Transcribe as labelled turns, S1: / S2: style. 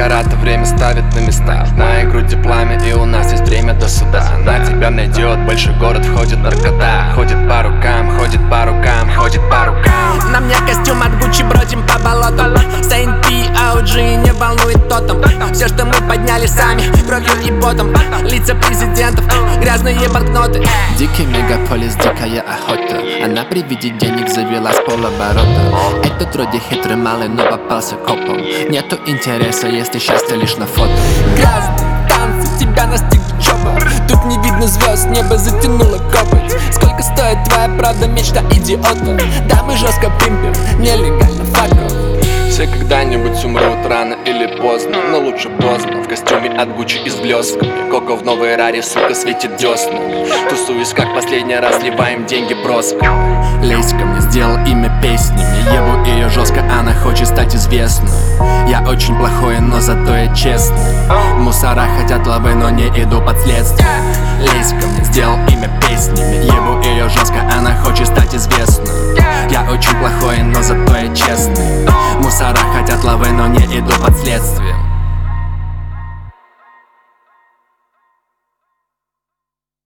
S1: Гора-то время ставит на места. В моей груди пламя, и у нас есть время до суда. Она тебя найдет, больше город входит наркота. Ходит по рукам, ходит по рукам, ходит по рукам.
S2: На мне костюм от Гуччи, бродим по болотам. Saint P, OG, не волнует тотем. Все, что мы подняли сами, кровью и потом. Лица президентов, грязные банкноты.
S3: Дикий мегаполис, дикая охота. Она при виде денег завела с полоборота. Этот вроде хитрый малый, но попался копом. Нету интереса, если счастье лишь на фото.
S2: Грязные танцы, тебя настигли чопа. Тут не видно звезд, небо затянуло копоть. Сколько стоит твоя правда, мечта идиота? Да, мы жестко пимпим, нелегально, факов.
S1: Все когда-нибудь умрут рано или поздно, но лучше поздно. В костюме от Гуччи и с блесками. Коко в новой раре, сука, светит деснами. Тусуюсь, как последний раз, сливаем деньги броско.
S3: Лезь ко мне, сделал имя песнями. Ебу ее жестко, она хочет стать известной. Я очень плохой, но зато я честный. Мусора хотят лавы, но не иду под следствие. Лезь ко мне, сделал имя песнями. Ебу ее жестко, она хочет стать известной. Я очень плохой, но зато я честный. Мусора хотят лавы, но не иду под следствием.